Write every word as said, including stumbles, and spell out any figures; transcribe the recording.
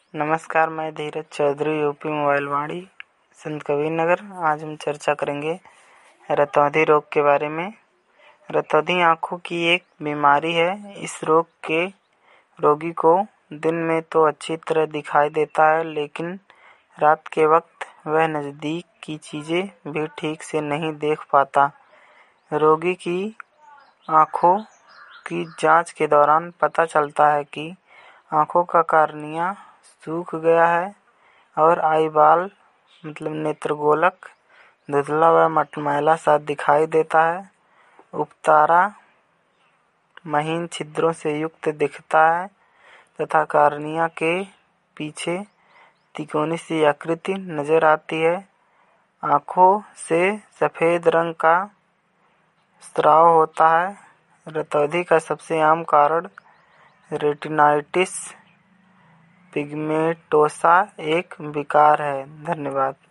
नमस्कार, मैं Dheeraj Chaudhary, UP mobile Vani, Sant Kabir नगर। आज हम चर्चा करेंगे रतौंधी रोग के बारे में। रतौंधी आँखों की एक बीमारी है। इस रोग के रोगी को दिन में तो अच्छी तरह दिखाई देता है, लेकिन रात के वक्त वह नज़दीक की चीज़ें भी ठीक से नहीं देख पाता। रोगी की आँखों की जांच के दौरान पता चलता है कि आँखों का कार्निया सूख गया है और आईबाल मतलब नेत्रगोलक धुंधला व मटमैला सा दिखाई देता है। उपतारा महीन छिद्रों से युक्त दिखता है तथा कार्निया के पीछे तिकोनी सी आकृति नजर आती है। आँखों से सफ़ेद रंग का स्राव होता है। रतौंधी का सबसे आम कारण रेटिनाइटिस पिग्मेंटोसा एक विकार है। धन्यवाद।